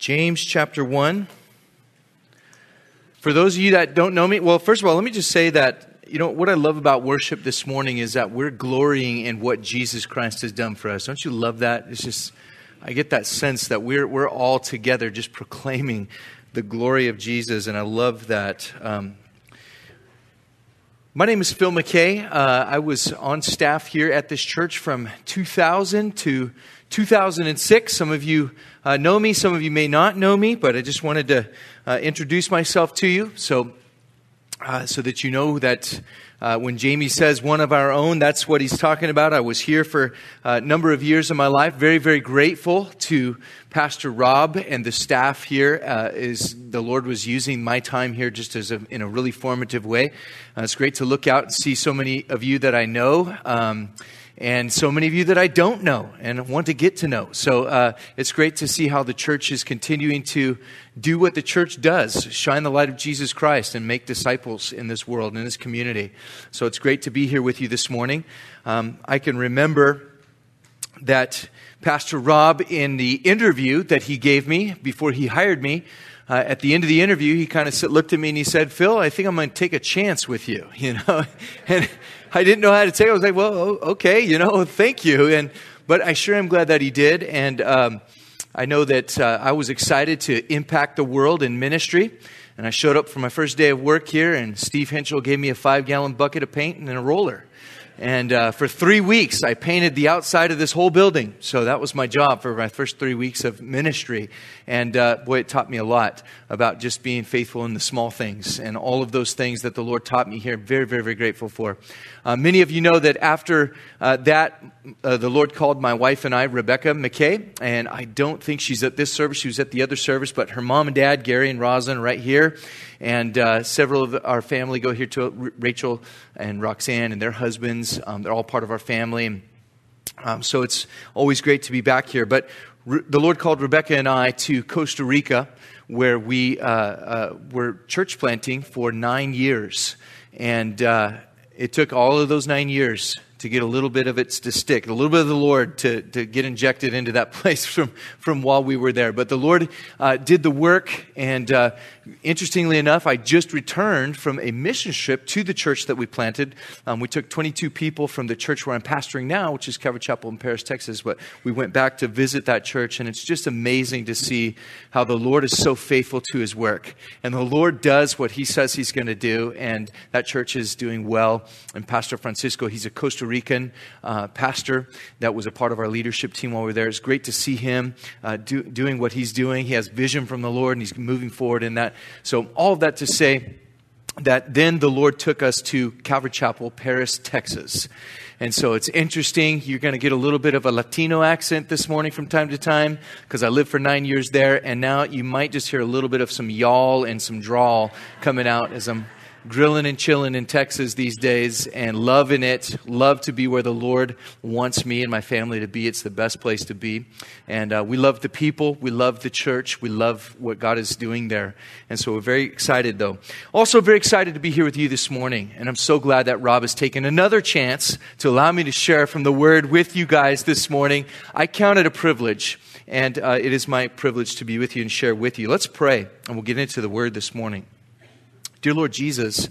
James chapter 1. For those of you that don't know me, well, first of all, let me just say that, what I love about worship this morning is that we're glorying in what Jesus Christ has done for us. Don't you love that? It's just, I get that sense that we're all together just proclaiming the glory of Jesus, and I love that. My name is Phil McKay. I was on staff here at this church from 2000 to 2006. Some of you know me, some of you may not know me, but I just wanted to introduce myself to you so that you know that when Jamie says one of our own, that's what he's talking about. I was here for a number of years of my life. Very, very grateful to Pastor Rob and the staff here as the Lord was using my time here just in a really formative way. It's great to look out and see so many of you that I know. And so many of you that I don't know and want to get to know. So it's great to see how the church is continuing to do what the church does, shine the light of Jesus Christ and make disciples in this world, in this community. So it's great to be here with you this morning. I can remember that Pastor Rob, in the interview that he gave me before he hired me, at the end of the interview, he kind of looked at me and he said, "Phil, I think I'm going to take a chance with you," and I didn't know how to take it. I was like, well, okay, thank you. But I sure am glad that he did. And I know that I was excited to impact the world in ministry. And I showed up for my first day of work here, and Steve Henschel gave me a 5-gallon bucket of paint and a roller. And for 3 weeks, I painted the outside of this whole building. So that was my job for my first 3 weeks of ministry. And boy, it taught me a lot about just being faithful in the small things and all of those things that the Lord taught me here. Very, very, very grateful for. Many of you know that after that, the Lord called my wife and I, Rebecca McKay. And I don't think she's at this service. She was at the other service. But her mom and dad, Gary and Rosin, right here. And several of our family go here to Rachel and Roxanne and their husbands. They're all part of our family. So it's always great to be back here. But the Lord called Rebecca and I to Costa Rica, where we were church planting for 9 years. And it took all of those 9 years to get a little bit of it to stick, a little bit of the Lord to get injected into that place from while we were there. But the Lord did the work, and interestingly enough, I just returned from a mission trip to the church that we planted. We took 22 people from the church where I'm pastoring now, which is Calvary Chapel in Paris, Texas, but we went back to visit that church, and it's just amazing to see how the Lord is so faithful to His work. And the Lord does what He says He's going to do, and that church is doing well. And Pastor Francisco, he's a Costa Rican pastor that was a part of our leadership team while we were there. It's great to see him doing what he's doing. He has vision from the Lord, and he's moving forward in that. So all of that to say that then the Lord took us to Calvary Chapel, Paris, Texas. And so it's interesting. You're going to get a little bit of a Latino accent this morning from time to time because I lived for 9 years there. And now you might just hear a little bit of some y'all and some drawl coming out as I'm grilling and chilling in Texas these days and loving it. Love to be where the Lord wants me and my family to be. It's the best place to be. And we love the people. We love the church. We love what God is doing there. And so we're very excited, though. Also very excited to be here with you this morning. And I'm so glad that Rob has taken another chance to allow me to share from the Word with you guys this morning. I count it a privilege. And it is my privilege to be with you and share with you. Let's pray, and we'll get into the Word this morning. Dear Lord Jesus,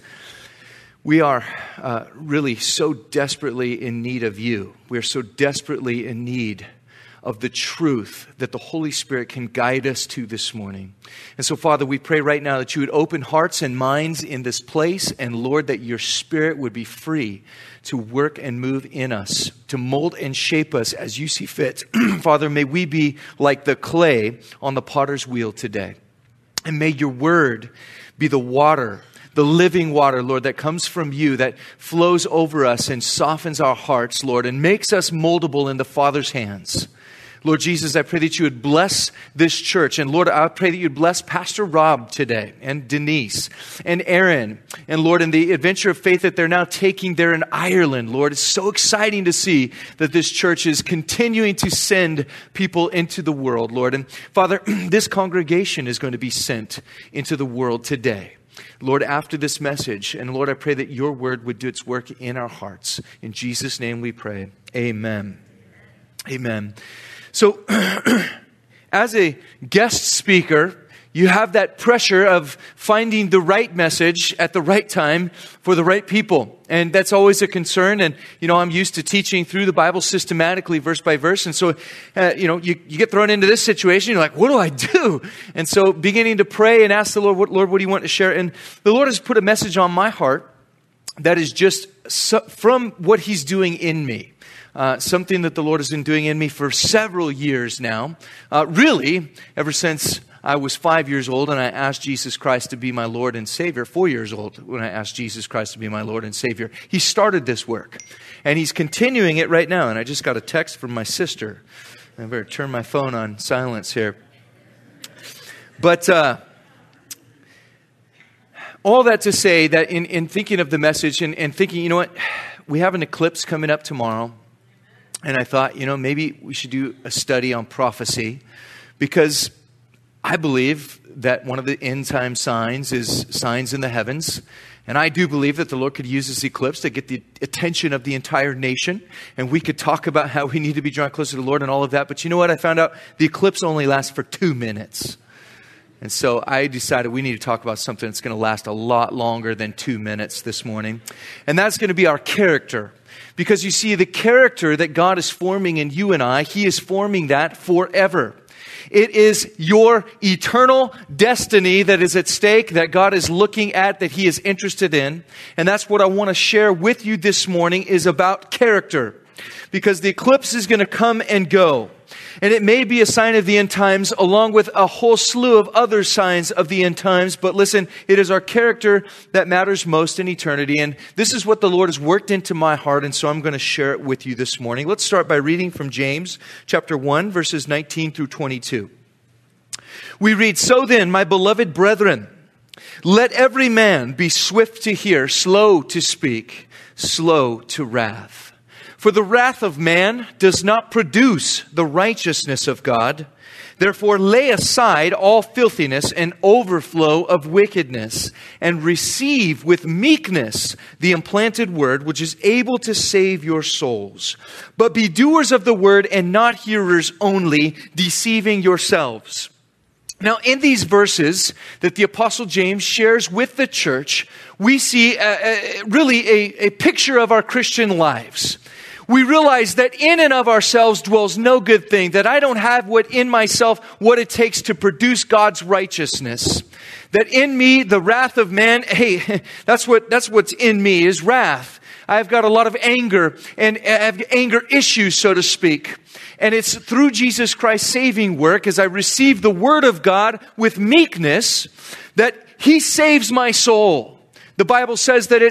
we are really so desperately in need of you. We are so desperately in need of the truth that the Holy Spirit can guide us to this morning. And so, Father, we pray right now that you would open hearts and minds in this place, and Lord, that your Spirit would be free to work and move in us, to mold and shape us as you see fit. Father, may we be like the clay on the potter's wheel today. And may your word be the water, the living water, Lord, that comes from you, that flows over us and softens our hearts, Lord, and makes us moldable in the Father's hands. Lord Jesus, I pray that you would bless this church. And Lord, I pray that you'd bless Pastor Rob today, and Denise, and Aaron, and Lord, in the adventure of faith that they're now taking there in Ireland. Lord, it's so exciting to see that this church is continuing to send people into the world, Lord. And Father, this congregation is going to be sent into the world today. Lord, after this message, and Lord, I pray that your word would do its work in our hearts. In Jesus' name we pray. Amen. Amen. So, as a guest speaker, you have that pressure of finding the right message at the right time for the right people. And that's always a concern. And, I'm used to teaching through the Bible systematically, verse by verse. And so, you get thrown into this situation. You're like, what do I do? And so beginning to pray and ask the Lord, Lord, what do you want to share? And the Lord has put a message on my heart that is just from what He's doing in me. Something that the Lord has been doing in me for several years now. Really, ever since I was 5 years old and I asked Jesus Christ to be my Lord and Savior. 4 years old when I asked Jesus Christ to be my Lord and Savior. He started this work. And He's continuing it right now. And I just got a text from my sister. I better turn my phone on silence here. But all that to say that in thinking of the message and thinking, we have an eclipse coming up tomorrow. And I thought, maybe we should do a study on prophecy, because I believe that one of the end time signs is signs in the heavens. And I do believe that the Lord could use this eclipse to get the attention of the entire nation. And we could talk about how we need to be drawn closer to the Lord and all of that. But you know what? I found out the eclipse only lasts for 2 minutes. And so I decided we need to talk about something that's going to last a lot longer than 2 minutes this morning. And that's going to be our character. Because you see, the character that God is forming in you and I, He is forming that forever. It is your eternal destiny that is at stake, that God is looking at, that He is interested in. And that's what I want to share with you this morning, is about character. Because the eclipse is going to come and go. And it may be a sign of the end times, along with a whole slew of other signs of the end times. But listen, it is our character that matters most in eternity. And this is what the Lord has worked into my heart. And so I'm going to share it with you this morning. Let's start by reading from James chapter 1, verses 19 through 22. We read, "So then, my beloved brethren, let every man be swift to hear, slow to speak, slow to wrath. For the wrath of man does not produce the righteousness of God. Therefore lay aside all filthiness and overflow of wickedness, and receive with meekness the implanted word, which is able to save your souls. But be doers of the word and not hearers only, deceiving yourselves." Now, in these verses that the Apostle James shares with the church, we see really a picture of our Christian lives. We realize that in and of ourselves dwells no good thing, that I don't have in myself what it takes to produce God's righteousness. That in me, the wrath of man, hey, that's what's in me, is wrath. I've got a lot of anger, and I have anger issues, so to speak. And it's through Jesus Christ's saving work, as I receive the Word of God with meekness, that He saves my soul. The Bible says that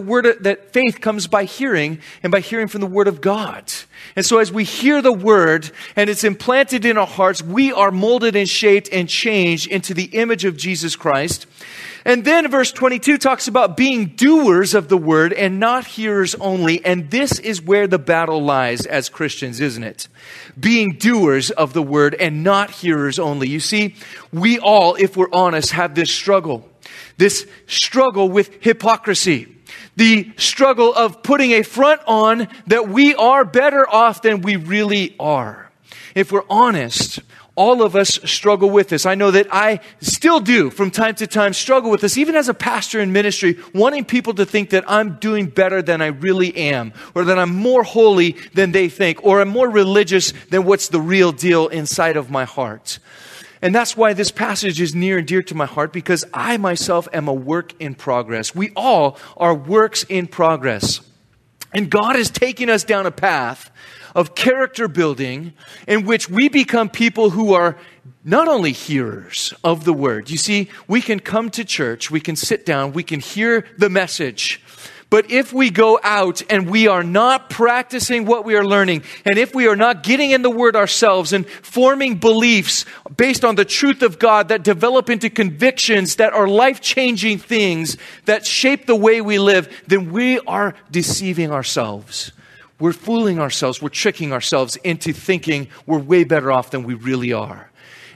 that faith comes by hearing, and by hearing from the Word of God. And so as we hear the Word and it's implanted in our hearts, we are molded and shaped and changed into the image of Jesus Christ. And then verse 22 talks about being doers of the Word and not hearers only. And this is where the battle lies as Christians, isn't it? Being doers of the Word and not hearers only. You see, we all, if we're honest, have this struggle. This struggle with hypocrisy. The struggle of putting a front on that we are better off than we really are. If we're honest, all of us struggle with this. I know that I still do from time to time struggle with this, even as a pastor in ministry, wanting people to think that I'm doing better than I really am, or that I'm more holy than they think, or I'm more religious than what's the real deal inside of my heart. And that's why this passage is near and dear to my heart, because I myself am a work in progress. We all are works in progress. And God is taking us down a path of character building in which we become people who are not only hearers of the word. You see, we can come to church, we can sit down, we can hear the message. But if we go out and we are not practicing what we are learning, and if we are not getting in the Word ourselves and forming beliefs based on the truth of God that develop into convictions that are life-changing things that shape the way we live, then we are deceiving ourselves. We're fooling ourselves. We're tricking ourselves into thinking we're way better off than we really are.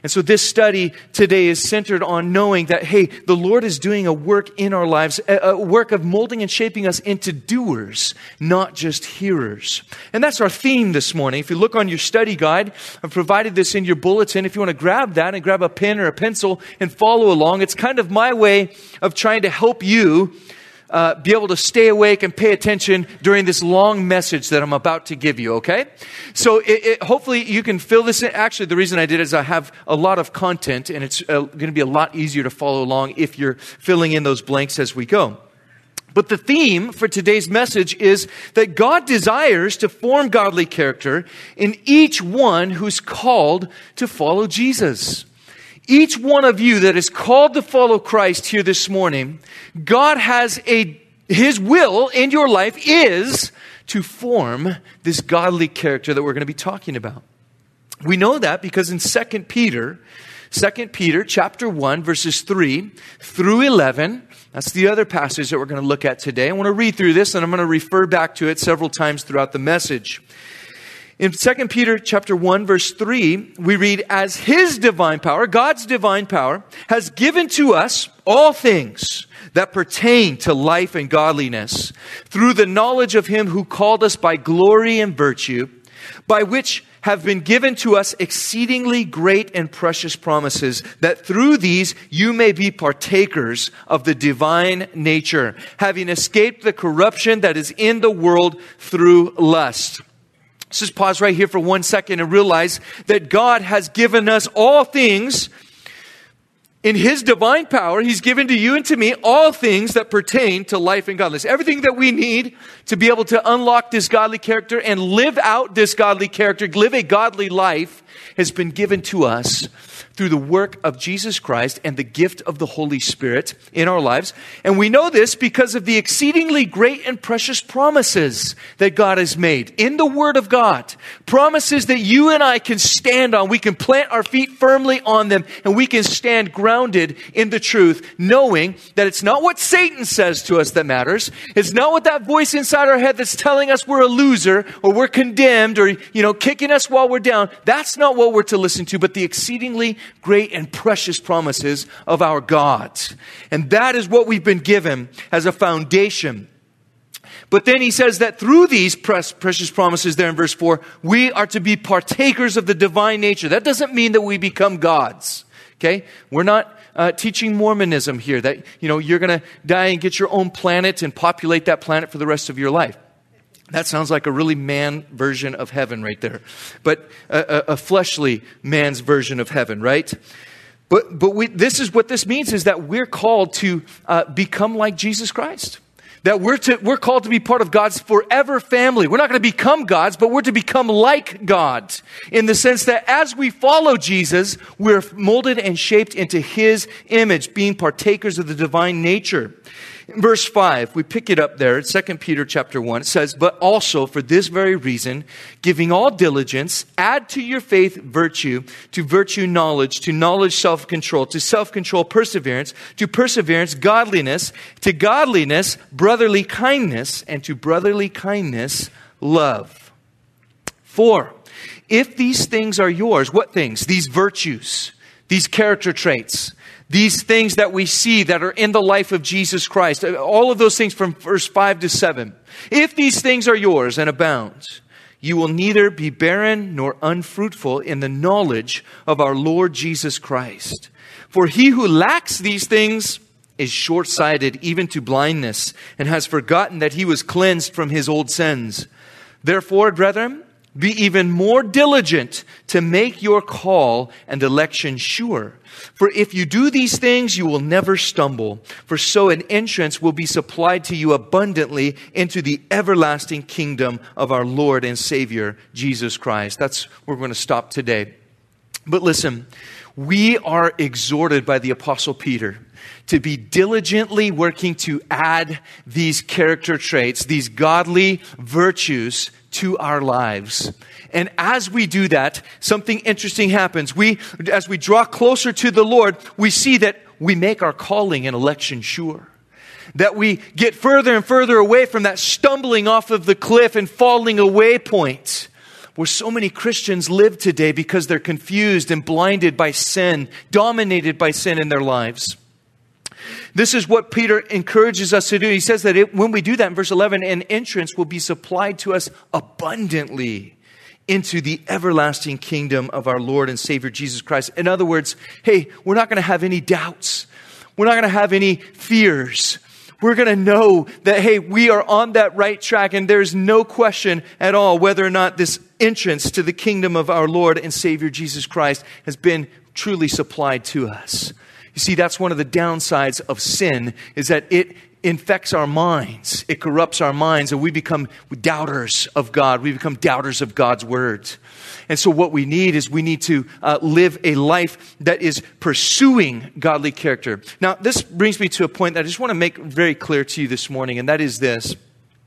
And so this study today is centered on knowing that, hey, the Lord is doing a work in our lives, a work of molding and shaping us into doers, not just hearers. And that's our theme this morning. If you look on your study guide, I've provided this in your bulletin. If you want to grab that and grab a pen or a pencil and follow along, it's kind of my way of trying to help you be able to stay awake and pay attention during this long message that I'm about to give you, okay? So hopefully you can fill this in. Actually, the reason I did is I have a lot of content, and it's going to be a lot easier to follow along if you're filling in those blanks as we go. But the theme for today's message is that God desires to form godly character in each one who's called to follow Jesus. Each one of you that is called to follow Christ here this morning, God has His will in your life is to form this godly character that we're going to be talking about. We know that because in 2 Peter chapter 1, verses 3 through 11, that's the other passage that we're going to look at today. I want to read through this, and I'm going to refer back to it several times throughout the message. In 2 Peter chapter 1, verse 3, we read, as His divine power, God's divine power, has given to us all things that pertain to life and godliness, through the knowledge of Him who called us by glory and virtue, by which have been given to us exceedingly great and precious promises, that through these you may be partakers of the divine nature, having escaped the corruption that is in the world through lust. Let's just pause right here for 1 second and realize that God has given us all things in His divine power. He's given to you and to me all things that pertain to life and godliness. Everything that we need to be able to unlock this godly character and live out this godly character, live a godly life, has been given to us through the work of Jesus Christ and the gift of the Holy Spirit in our lives. And we know this because of the exceedingly great and precious promises that God has made in the Word of God. Promises that you and I can stand on. We can plant our feet firmly on them, and we can stand grounded in the truth, knowing that it's not what Satan says to us that matters. It's not what that voice inside our head that's telling us we're a loser or we're condemned or, kicking us while we're down. That's not what we're to listen to, but the exceedingly great and precious promises of our God. And that is what we've been given as a foundation. But then he says that through these precious promises there in verse 4, we are to be partakers of the divine nature. That doesn't mean that we become gods. Okay? We're not teaching Mormonism here that, you're going to die and get your own planet and populate that planet for the rest of your life. That sounds like a really man version of heaven right there. But a fleshly man's version of heaven, right? But this is what this means, is that we're called to become like Jesus Christ. That we're called to be part of God's forever family. We're not going to become gods, but we're to become like God. In the sense that as we follow Jesus, we're molded and shaped into His image, being partakers of the divine nature. In verse 5, we pick it up there, 2 Peter chapter 1, it says, but also for this very reason, giving all diligence, add to your faith virtue, to virtue knowledge, to knowledge self-control, to self-control perseverance, to perseverance godliness, to godliness brotherly kindness, and to brotherly kindness love. 4, if these things are yours, what things? These virtues, these character traits, these things that we see that are in the life of Jesus Christ, all of those things from verse 5 to 7. If these things are yours and abound, you will neither be barren nor unfruitful in the knowledge of our Lord Jesus Christ. For he who lacks these things is short-sighted even to blindness, and has forgotten that he was cleansed from his old sins. Therefore, brethren, be even more diligent to make your call and election sure. For if you do these things, you will never stumble. For so an entrance will be supplied to you abundantly into the everlasting kingdom of our Lord and Savior, Jesus Christ. That's where we're going to stop today. But listen, we are exhorted by the Apostle Peter to be diligently working to add these character traits, these godly virtues to our lives. And as we do that, something interesting happens. As we draw closer to the Lord, we see that we make our calling and election sure. That we get further and further away from that stumbling off of the cliff and falling away point. where so many Christians live today because they're confused and blinded by sin, dominated by sin in their lives. This is what Peter encourages us to do. He says that when we do that in verse 11, an entrance will be supplied to us abundantly into the everlasting kingdom of our Lord and Savior Jesus Christ. In other words, hey, we're not going to have any doubts. We're not going to have any fears. We're going to know that, hey, we are on that right track, and there's no question at all whether or not this entrance to the kingdom of our Lord and Savior Jesus Christ has been truly supplied to us. You see, that's one of the downsides of sin, is that it infects our minds. It corrupts our minds, and we become doubters of God. We become doubters of God's word. And so what we need to live a life that is pursuing godly character. Now, this brings me to a point that I just want to make very clear to you this morning, and that is this.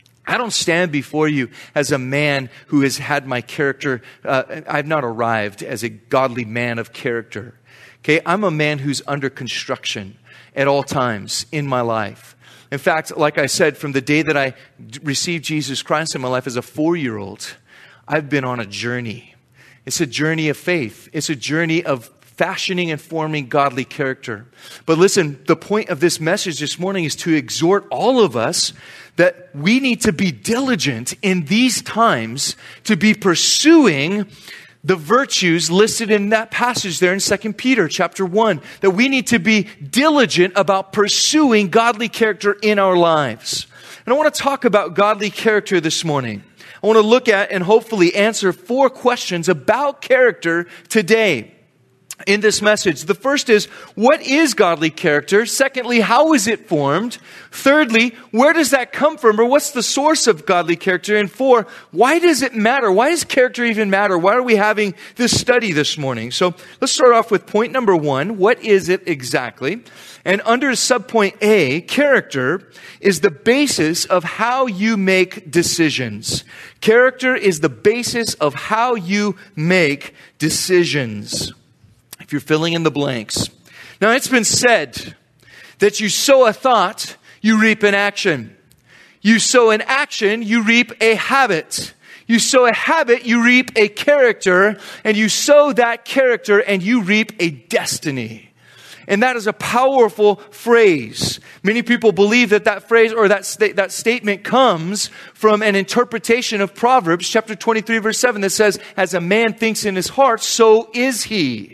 I don't stand before you as a man who has had my character. I've not arrived as a godly man of character. Okay, I'm a man who's under construction at all times in my life. In fact, like I said, from the day that I received Jesus Christ in my life as a 4-year-old, I've been on a journey. It's a journey of faith. It's a journey of fashioning and forming godly character. But listen, the point of this message this morning is to exhort all of us that we need to be diligent in these times to be pursuing the virtues listed in that passage there in 2 Peter chapter 1, that we need to be diligent about pursuing godly character in our lives. And I want to talk about godly character this morning. I want to look at and hopefully answer 4 questions about character today in this message. The first is, what is godly character? Secondly, how is it formed? Thirdly, where does that come from, or what's the source of godly character? And 4, why does it matter? Why does character even matter? Why are we having this study this morning? So let's start off with point number 1. What is it exactly? And under subpoint A, character is the basis of how you make decisions. Character is the basis of how you make decisions. If you're filling in the blanks. Now, it's been said that you sow a thought, you reap an action. You sow an action, you reap a habit. You sow a habit, you reap a character. And you sow that character and you reap a destiny. And that is a powerful phrase. Many people believe that phrase or that statement comes from an interpretation of Proverbs chapter 23 verse 7 that says, as a man thinks in his heart, so is he.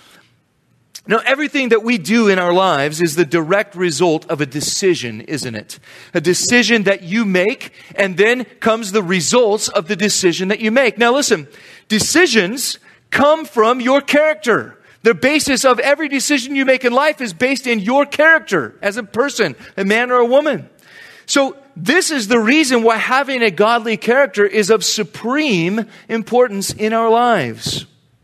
Now, everything that we do in our lives is the direct result of a decision, isn't it? A decision that you make, and then comes the results of the decision that you make. Now, listen, decisions come from your character. The basis of every decision you make in life is based in your character as a person, a man or a woman. So this is the reason why having a godly character is of supreme importance in our lives.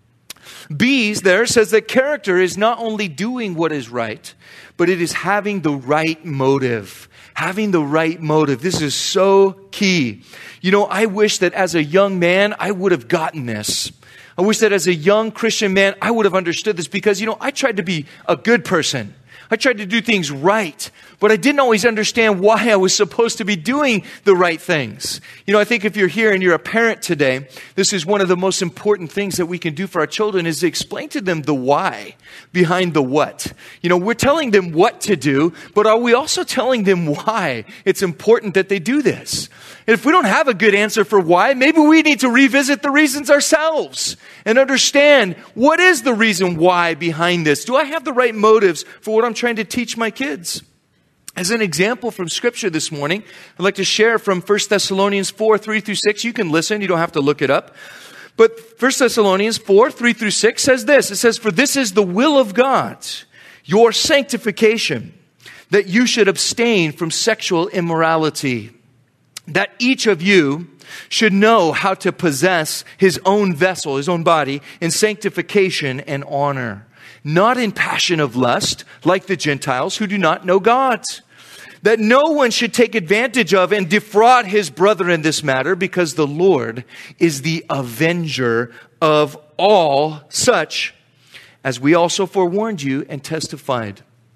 B's there says that character is not only doing what is right, but it is having the right motive. Having the right motive. This is so key. You know, I wish that as a young man, I would have gotten this. I wish that as a young Christian man, I would have understood this because, you know, I tried to be a good person. I tried to do things right, but I didn't always understand why I was supposed to be doing the right things. You know, I think if you're here and you're a parent today, this is one of the most important things that we can do for our children is to explain to them the why behind the what. You know, we're telling them what to do, but are we also telling them why it's important that they do this? And if we don't have a good answer for why, maybe we need to revisit the reasons ourselves and understand what is the reason why behind this. Do I have the right motives for what I'm trying to teach my kids? As an example from Scripture this morning, I'd like to share from 1 Thessalonians 4, 3 through 6. You can listen, you don't have to look it up. But 1 Thessalonians 4, 3 through 6 says this. It says, for this is the will of God, your sanctification, that you should abstain from sexual immorality, that each of you should know how to possess his own vessel, his own body, in sanctification and honor, not in passion of lust, like the Gentiles who do not know God. That no one should take advantage of and defraud his brother in this matter, because the Lord is the avenger of all such, as we also forewarned you and testified.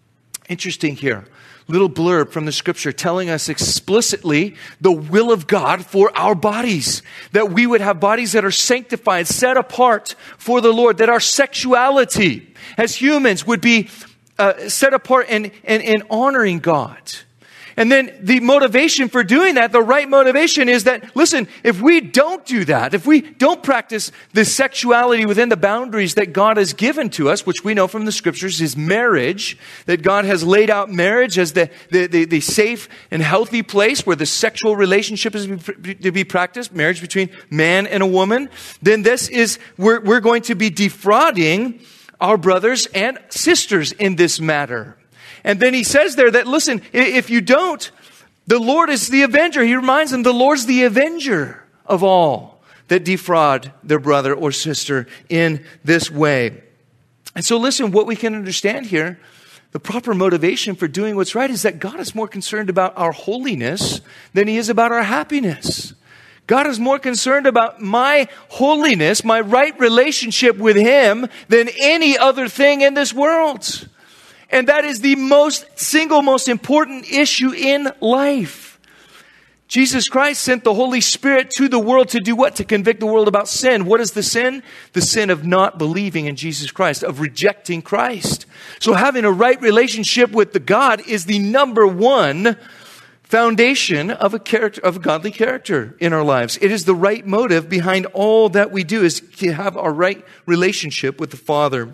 Interesting here. Little blurb from the scripture telling us explicitly the will of God for our bodies. That we would have bodies that are sanctified, set apart for the Lord. That our sexuality as humans would be set apart and honoring God. And then the motivation for doing that, the right motivation is that, listen, if we don't do that, if we don't practice the sexuality within the boundaries that God has given to us, which we know from the scriptures is marriage, that God has laid out marriage as the safe and healthy place where the sexual relationship is to be practiced, marriage between man and a woman, then we're going to be defrauding our brothers and sisters in this matter. And then he says there that, listen, if you don't, the Lord is the avenger. He reminds them the Lord's the avenger of all that defraud their brother or sister in this way. And so listen, what we can understand here, the proper motivation for doing what's right is that God is more concerned about our holiness than he is about our happiness. God is more concerned about my holiness, my right relationship with him than any other thing in this world. And that is the single most important issue in life. Jesus Christ sent the Holy Spirit to the world to do what? To convict the world about sin. What is the sin? The sin of not believing in Jesus Christ, of rejecting Christ. So having a right relationship with the God is the number one foundation of a godly character in our lives. It is the right motive behind all that we do, is to have a right relationship with the Father.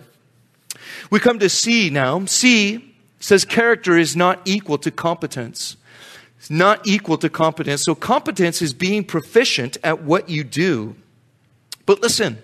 We come to C now. C says character is not equal to competence. It's not equal to competence. So competence is being proficient at what you do. But listen,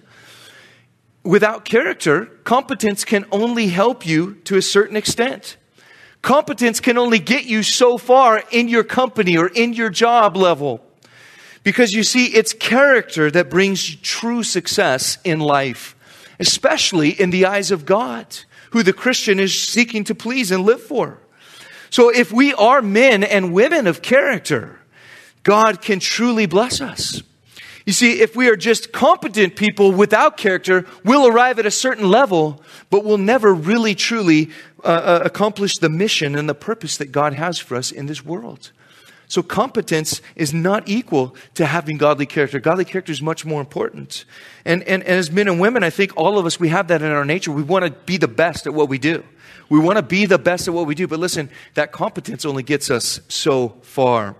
without character, competence can only help you to a certain extent. Competence can only get you so far in your company or in your job level. Because you see, it's character that brings true success in life, especially in the eyes of God, who the Christian is seeking to please and live for. So if we are men and women of character, God can truly bless us. You see, if we are just competent people without character, we'll arrive at a certain level, but we'll never really truly accomplish the mission and the purpose that God has for us in this world. So competence is not equal to having godly character. Godly character is much more important. And as men and women, I think all of us, we have that in our nature. We want to be the best at what we do. We want to be the best at what we do. But listen, that competence only gets us so far.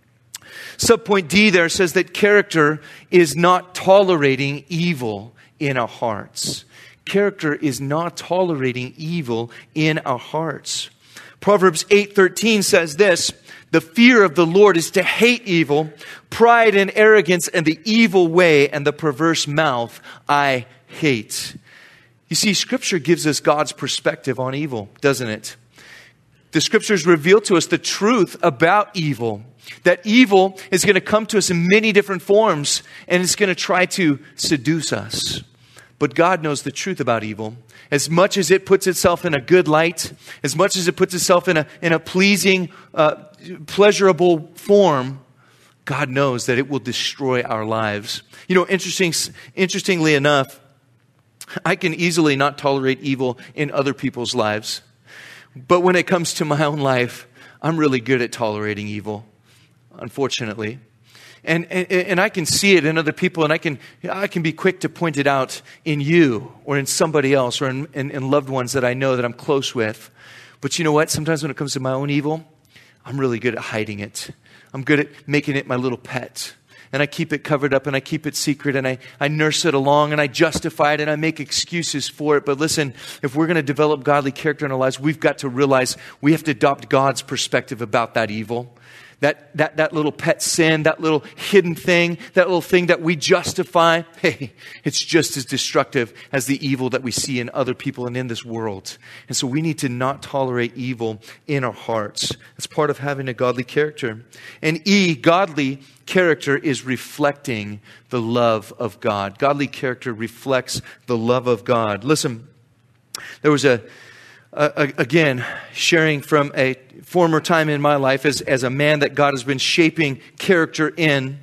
Subpoint D there says that character is not tolerating evil in our hearts. Character is not tolerating evil in our hearts. Proverbs 8:13 says this, the fear of the Lord is to hate evil, pride and arrogance and the evil way and the perverse mouth I hate. You see, Scripture gives us God's perspective on evil, doesn't it? The Scriptures reveal to us the truth about evil. That evil is going to come to us in many different forms and it's going to try to seduce us. But God knows the truth about evil. As much as it puts itself in a good light, as much as it puts itself in a pleasing, pleasurable form, God knows that it will destroy our lives. You know, interestingly enough, I can easily not tolerate evil in other people's lives. But when it comes to my own life, I'm really good at tolerating evil, unfortunately. And I can see it in other people, and I can be quick to point it out in you or in somebody else or in loved ones that I know that I'm close with. But you know what? Sometimes when it comes to my own evil, I'm really good at hiding it. I'm good at making it my little pet. And I keep it covered up and I keep it secret and I nurse it along and I justify it and I make excuses for it. But listen, if we're going to develop godly character in our lives, we've got to realize we have to adopt God's perspective about that evil. That little pet sin, that little hidden thing, that little thing that we justify, hey, it's just as destructive as the evil that we see in other people and in this world. And so we need to not tolerate evil in our hearts. It's part of having a godly character. And E, godly character is reflecting the love of God. Godly character reflects the love of God. Listen, there was again, sharing from a former time in my life as a man that God has been shaping character in.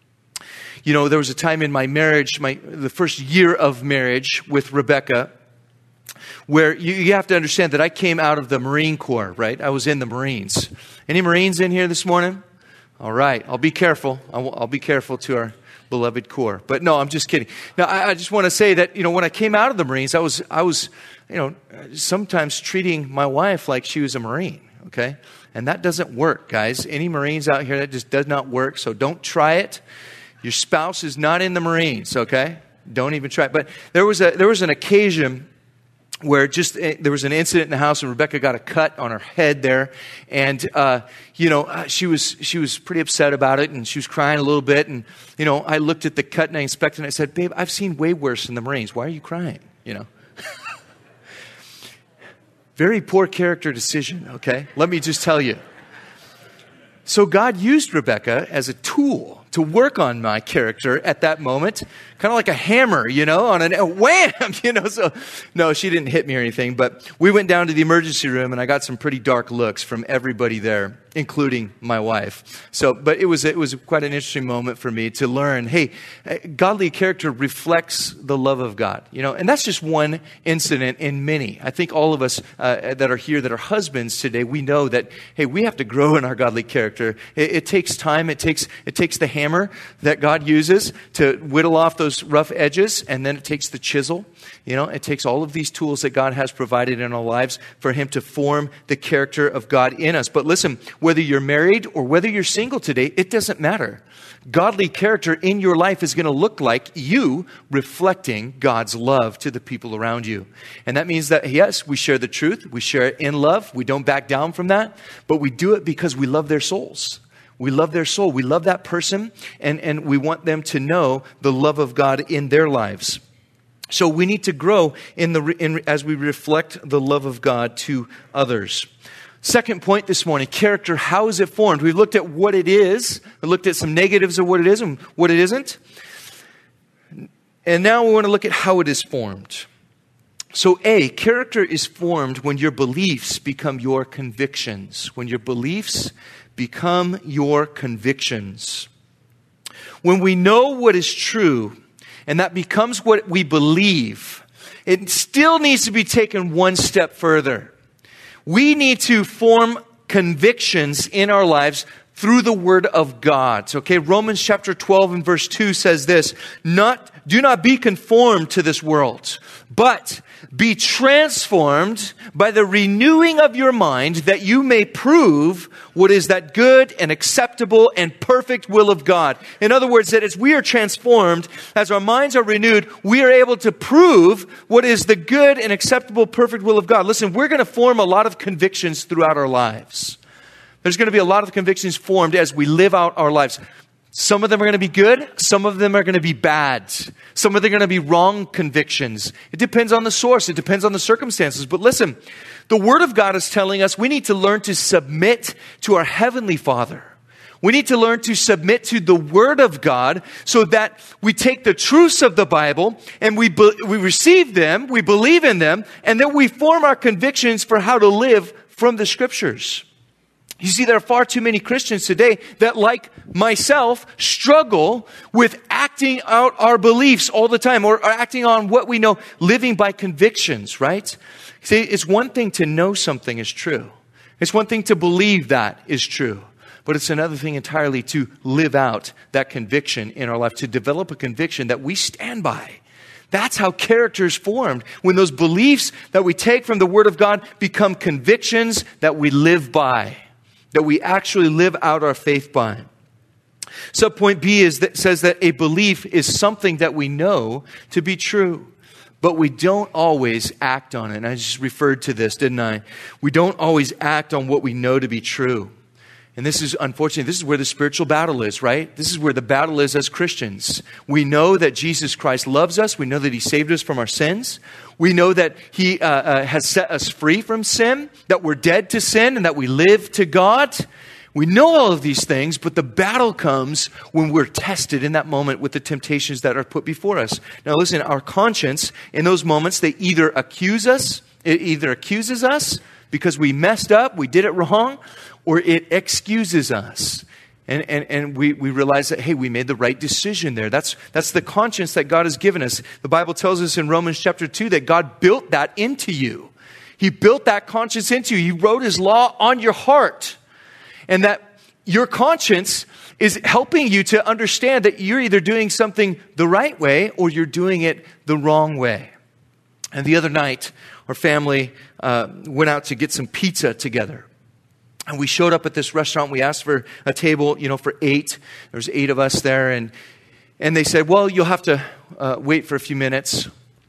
You know, there was a time in my marriage, the first year of marriage with Rebecca, where you have to understand that I came out of the Marine Corps, right? I was in the Marines. Any Marines in here this morning? All right. I'll be careful. I'll be careful to our beloved Corps. But no, I'm just kidding. Now, I just want to say that, when I came out of the Marines, I was, sometimes treating my wife like she was a Marine, okay? And that doesn't work, guys. Any Marines out here, that just does not work. So don't try it. Your spouse is not in the Marines, okay? Don't even try it. But there was an occasion where there was an incident in the house and Rebecca got a cut on her head there. And, she was pretty upset about it and she was crying a little bit. And, I looked at the cut and I inspected it and I said, babe, I've seen way worse in the Marines. Why are you crying? Very poor character decision, okay? Let me just tell you. So God used Rebecca as a tool to work on my character at that moment, kind of like a hammer, on a wham, So, no, she didn't hit me or anything, but we went down to the emergency room and I got some pretty dark looks from everybody there, including my wife. So, but it was quite an interesting moment for me to learn, hey, godly character reflects the love of God, and that's just one incident in many. I think all of us that are here that are husbands today, we know that, hey, we have to grow in our godly character. It takes time. It takes the hammer that God uses to whittle off those rough edges, and then it takes the chisel. It takes all of these tools that God has provided in our lives for Him to form the character of God in us. But listen, whether you're married or whether you're single today, it doesn't matter. Godly character in your life is going to look like you reflecting God's love to the people around you. And that means that, yes, we share the truth. We share it in love. We don't back down from that. But we do it because we love their souls. We love their soul. We love that person, and we want them to know the love of God in their lives. So we need to grow as we reflect the love of God to others. Second point this morning, character, how is it formed? We've looked at what it is. We looked at some negatives of what it is and what it isn't. And now we want to look at how it is formed. So character is formed when your beliefs become your convictions. When your beliefs become your convictions. When we know what is true, and that becomes what we believe, it still needs to be taken one step further. We need to form convictions in our lives through the Word of God. Okay, Romans chapter 12 and verse 2 says this, do not be conformed to this world, but be transformed by the renewing of your mind, that you may prove what is that good and acceptable and perfect will of God. In other words, that as we are transformed, as our minds are renewed, we are able to prove what is the good and acceptable, perfect will of God. Listen, we're going to form a lot of convictions throughout our lives. There's going to be a lot of convictions formed as we live out our lives. Some of them are going to be good. Some of them are going to be bad. Some of them are going to be wrong convictions. It depends on the source. It depends on the circumstances. But listen, the Word of God is telling us we need to learn to submit to our Heavenly Father. We need to learn to submit to the Word of God so that we take the truths of the Bible and we receive them, we believe in them, and then we form our convictions for how to live from the Scriptures. You see, there are far too many Christians today that, like myself, struggle with acting out our beliefs all the time or acting on what we know, living by convictions, right? See, it's one thing to know something is true. It's one thing to believe that is true. But it's another thing entirely to live out that conviction in our life, to develop a conviction that we stand by. That's how character is formed, when those beliefs that we take from the Word of God become convictions that we live by, that we actually live out our faith by. Subpoint B says that a belief is something that we know to be true, but we don't always act on it. And I just referred to this, didn't I? We don't always act on what we know to be true. And this is, unfortunately, this is where the spiritual battle is, right? This is where the battle is as Christians. We know that Jesus Christ loves us. We know that He saved us from our sins. We know that He has set us free from sin, that we're dead to sin, and that we live to God. We know all of these things, but the battle comes when we're tested in that moment with the temptations that are put before us. Now listen, our conscience, in those moments, it either accuses us because we messed up, we did it wrong, or it excuses us. And we realize that, hey, we made the right decision there. That's the conscience that God has given us. The Bible tells us in Romans chapter 2 that God built that into you. He built that conscience into you. He wrote his law on your heart. And that your conscience is helping you to understand that you're either doing something the right way or you're doing it the wrong way. And the other night, our family went out to get some pizza together. And we showed up at this restaurant. We asked for a table, for 8. There was 8 of us there. And they said, well, you'll have to wait for a few minutes.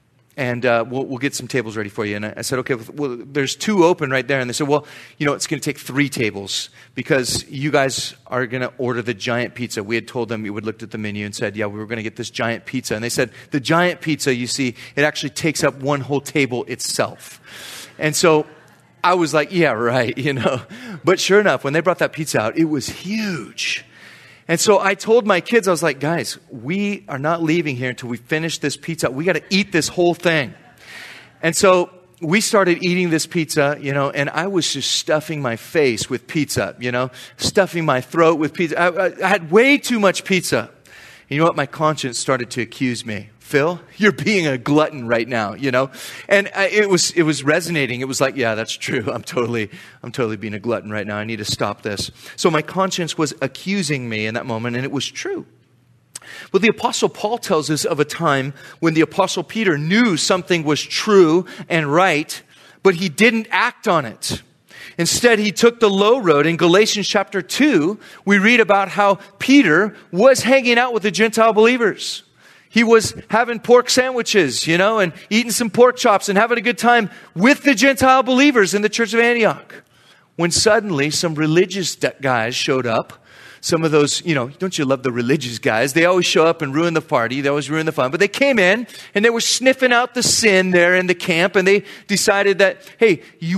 And we'll get some tables ready for you. And I said, okay, well, there's 2 open right there. And they said, well, it's going to take 3 tables because you guys are going to order the giant pizza. We had told them, we would looked at the menu and said, yeah, we were going to get this giant pizza. And they said, the giant pizza, you see, it actually takes up one whole table itself. And so I was like, yeah, right, But sure enough, when they brought that pizza out, it was huge. And so I told my kids, I was like, guys, we are not leaving here until we finish this pizza. We got to eat this whole thing. And so we started eating this pizza, and I was just stuffing my face with pizza, stuffing my throat with pizza. I had way too much pizza. And you know what? My conscience started to accuse me. Phil, you're being a glutton right now, And it was resonating. It was like, yeah, that's true. I'm totally being a glutton right now. I need to stop this. So my conscience was accusing me in that moment, and it was true. Well, the Apostle Paul tells us of a time when the Apostle Peter knew something was true and right, but he didn't act on it. Instead, he took the low road. In Galatians chapter 2, we read about how Peter was hanging out with the Gentile believers. He was having pork sandwiches, and eating some pork chops and having a good time with the Gentile believers in the church of Antioch. When suddenly some religious guys showed up. Some of those, don't you love the religious guys? They always show up and ruin the party. They always ruin the fun. But they came in and they were sniffing out the sin there in the camp. And they decided that, hey,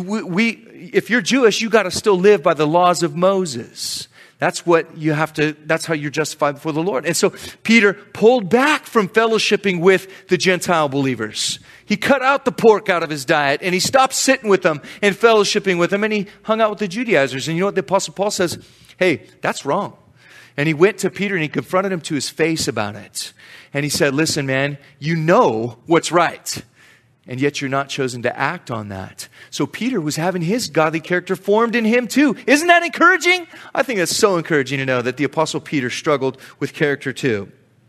if you're Jewish, you got to still live by the laws of Moses. That's how you're justified before the Lord. And so Peter pulled back from fellowshipping with the Gentile believers. He cut out the pork out of his diet and he stopped sitting with them and fellowshipping with them, and he hung out with the Judaizers. And you know what the Apostle Paul says? Hey, that's wrong. And he went to Peter and he confronted him to his face about it. And he said, listen, man, you know what's right. And yet you're not chosen to act on that. So Peter was having his godly character formed in him too. Isn't that encouraging? I think that's so encouraging to know that the Apostle Peter struggled with character too.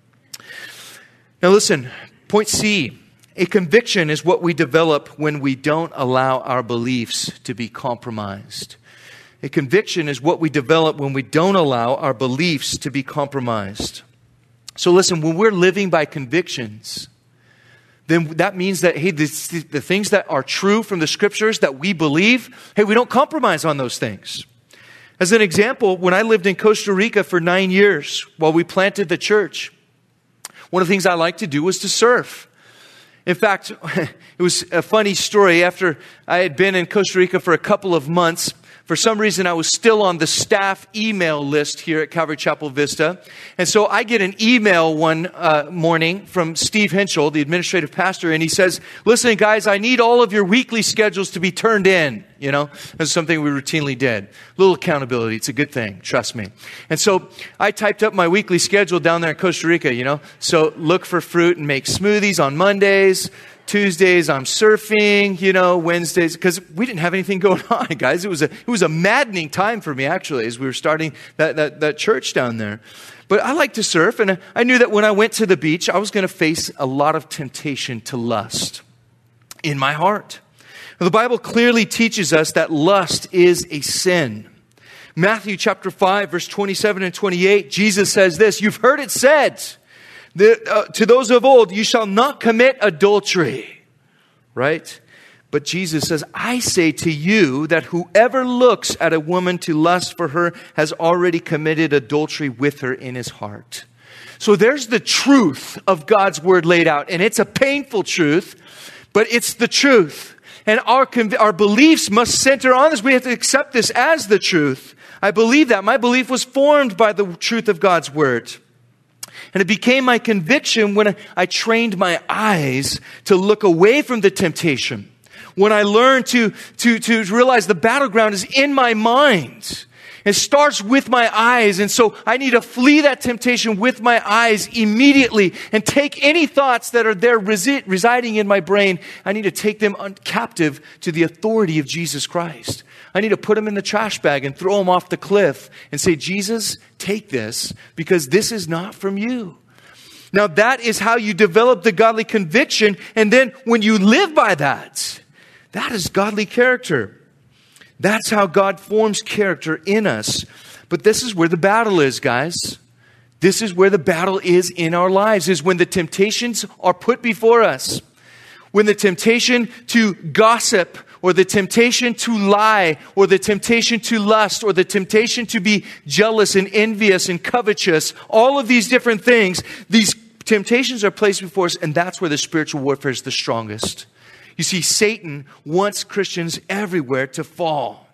Now listen, point C. A conviction is what we develop when we don't allow our beliefs to be compromised. A conviction is what we develop when we don't allow our beliefs to be compromised. So listen, when we're living by convictions, then that means that, hey, the things that are true from the scriptures that we believe, hey, we don't compromise on those things. As an example, when I lived in Costa Rica for 9 years while we planted the church, one of the things I liked to do was to surf. In fact, it was a funny story. After I had been in Costa Rica for a couple of months, for some reason, I was still on the staff email list here at Calvary Chapel Vista. And so I get an email one morning from Steve Henschel, the administrative pastor, and he says, listen, guys, I need all of your weekly schedules to be turned in. That's something we routinely did. A little accountability. It's a good thing. Trust me. And so I typed up my weekly schedule down there in Costa Rica, So look for fruit and make smoothies on Mondays. Tuesdays, I'm surfing, Wednesdays, because we didn't have anything going on, guys. It was a maddening time for me, actually, as we were starting that church down there. But I like to surf, and I knew that when I went to the beach, I was going to face a lot of temptation to lust in my heart. The Bible clearly teaches us that lust is a sin. Matthew chapter 5, verse 27 and 28, Jesus says this, you've heard it said, to those of old, you shall not commit adultery, right? But Jesus says, I say to you that whoever looks at a woman to lust for her has already committed adultery with her in his heart. So there's the truth of God's word laid out. And it's a painful truth, but it's the truth. And our beliefs must center on this. We have to accept this as the truth. I believe that. My belief was formed by the truth of God's word. And it became my conviction when I trained my eyes to look away from the temptation. When I learned to realize the battleground is in my mind. It starts with my eyes. And so I need to flee that temptation with my eyes immediately and take any thoughts that are there residing in my brain. I need to take them captive to the authority of Jesus Christ. I need to put them in the trash bag and throw them off the cliff and say, Jesus, take this because this is not from you. Now that is how you develop the godly conviction. And then when you live by that, that is godly character. That's how God forms character in us. But this is where the battle is, guys. This is where the battle is in our lives, is when the temptations are put before us. When the temptation to gossip, or the temptation to lie, or the temptation to lust, or the temptation to be jealous and envious and covetous, all of these different things, these temptations are placed before us, and that's where the spiritual warfare is the strongest. You see, Satan wants Christians everywhere to fall.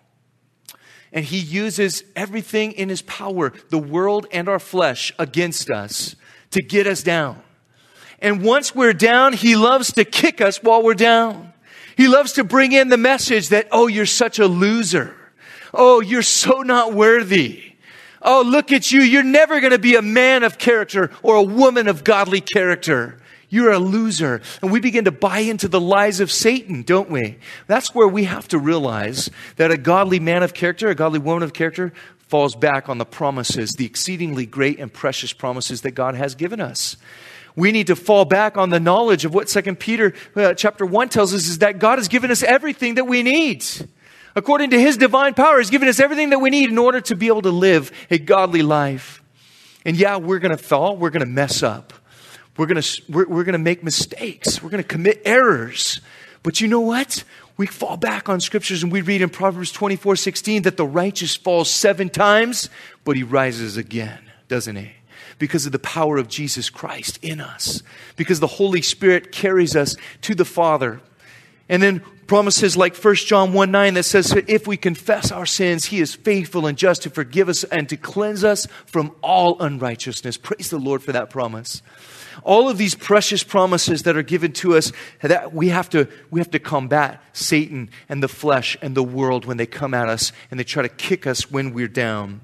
And he uses everything in his power, the world and our flesh, against us to get us down. And once we're down, he loves to kick us while we're down. He loves to bring in the message that, oh, you're such a loser. Oh, you're so not worthy. Oh, look at you. You're never going to be a man of character or a woman of godly character. You're a loser. And we begin to buy into the lies of Satan, don't we? That's where we have to realize that a godly man of character, a godly woman of character, falls back on the promises, the exceedingly great and precious promises that God has given us. We need to fall back on the knowledge of what 2 Peter chapter 1 tells us, is that God has given us everything that we need. According to his divine power, he's given us everything that we need in order to be able to live a godly life. And yeah, we're going to fall. We're going to mess up. We're going to make mistakes. We're going to commit errors. But you know what? We fall back on scriptures and we read in Proverbs 24:16 that the righteous falls 7 times, but he rises again, doesn't he? Because of the power of Jesus Christ in us. Because the Holy Spirit carries us to the Father. And then promises like 1 John 1:9 that says, if we confess our sins, he is faithful and just to forgive us and to cleanse us from all unrighteousness. Praise the Lord for that promise. All of these precious promises that are given to us, that we have to combat Satan and the flesh and the world when they come at us and they try to kick us when we're down.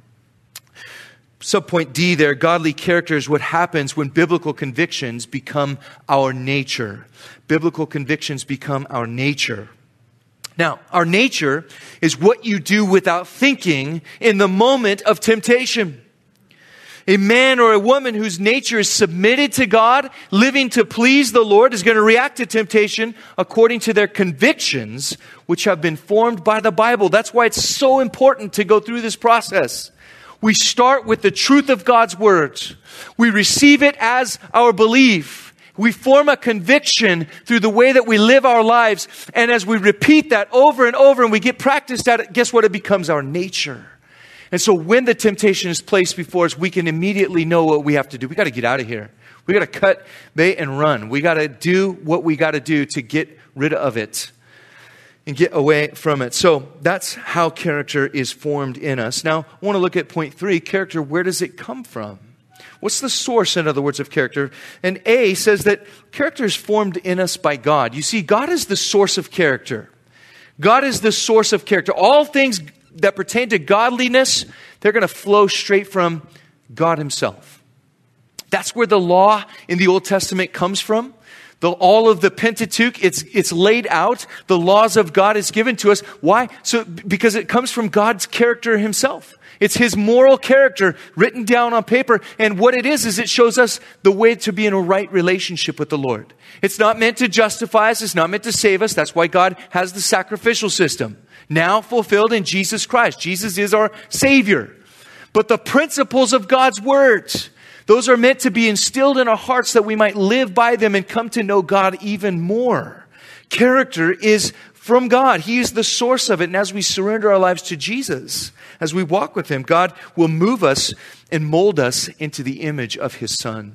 Subpoint D there, godly character is what happens when biblical convictions become our nature. Biblical convictions become our nature. Now, our nature is what you do without thinking in the moment of temptation. A man or a woman whose nature is submitted to God, living to please the Lord, is going to react to temptation according to their convictions, which have been formed by the Bible. That's why it's so important to go through this process. We start with the truth of God's word. We receive it as our belief. We form a conviction through the way that we live our lives. And as we repeat that over and over and we get practiced at it, guess what? It becomes our nature. And so when the temptation is placed before us, we can immediately know what we have to do. We got to get out of here. We got to cut bait and run. We got to do what we got to do to get rid of it and get away from it. So that's how character is formed in us. Now, I want to look at point 3, character. Where does it come from? What's the source, in other words, of character? And A says that character is formed in us by God. You see, God is the source of character. God is the source of character. All things that pertain to godliness, they're going to flow straight from God himself. That's where the law in the Old Testament comes from. All of the Pentateuch, it's laid out. The laws of God is given to us. Why? Because it comes from God's character himself. It's his moral character written down on paper. And what it is it shows us the way to be in a right relationship with the Lord. It's not meant to justify us. It's not meant to save us. That's why God has the sacrificial system now fulfilled in Jesus Christ. Jesus is our Savior. But the principles of God's word, those are meant to be instilled in our hearts that we might live by them and come to know God even more. Character is from God. He is the source of it. And as we surrender our lives to Jesus, as we walk with him, God will move us and mold us into the image of his Son.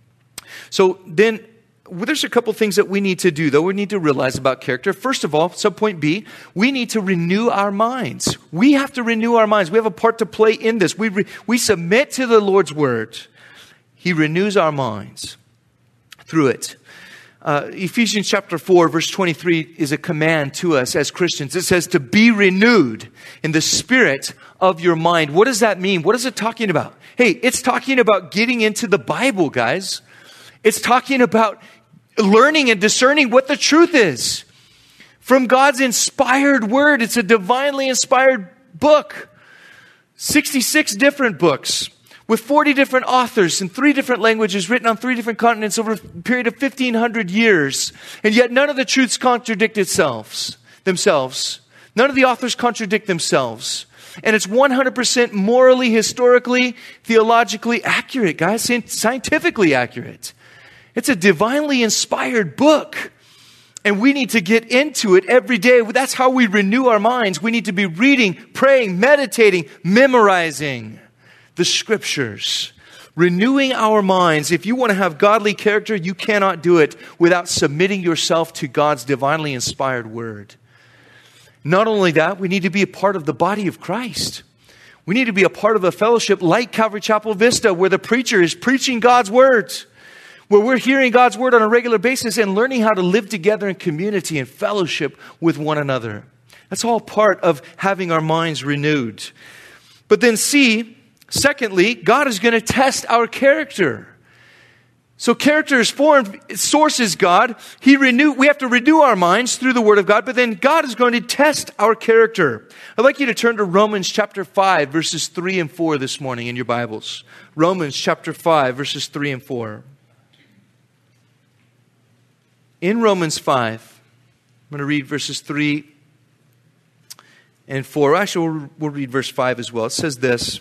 So then, there's a couple things that we need to do, though. We need to realize about character. First of all, subpoint B, we need to renew our minds. We have to renew our minds. We have a part to play in this. We submit to the Lord's word. He renews our minds through it. Ephesians chapter 4, verse 23 is a command to us as Christians. It says to be renewed in the spirit of your mind. What does that mean? What is it talking about? Hey, it's talking about getting into the Bible, guys. It's talking about learning and discerning what the truth is. From God's inspired word. It's a divinely inspired book. 66 different books with 40 different authors in 3 different languages written on 3 different continents over a period of 1,500 years. And yet none of the truths contradict themselves. None of the authors contradict themselves. And it's 100% morally, historically, theologically accurate, guys. Scientifically accurate. It's a divinely inspired book. And we need to get into it every day. That's how we renew our minds. We need to be reading, praying, meditating, memorizing the scriptures. Renewing our minds. If you want to have godly character, you cannot do it without submitting yourself to God's divinely inspired word. Not only that, we need to be a part of the body of Christ. We need to be a part of a fellowship like Calvary Chapel Vista, where the preacher is preaching God's words, where we're hearing God's word on a regular basis and learning how to live together in community and fellowship with one another. That's all part of having our minds renewed. But then secondly, God is going to test our character. So character is formed, its source is God. We have to renew our minds through the Word of God, but then God is going to test our character. I'd like you to turn to Romans chapter 5, verses 3 and 4 this morning in your Bibles. Romans chapter 5, verses 3 and 4. In Romans 5, I'm going to read verses 3 and 4. Actually, we'll read verse 5 as well. It says this,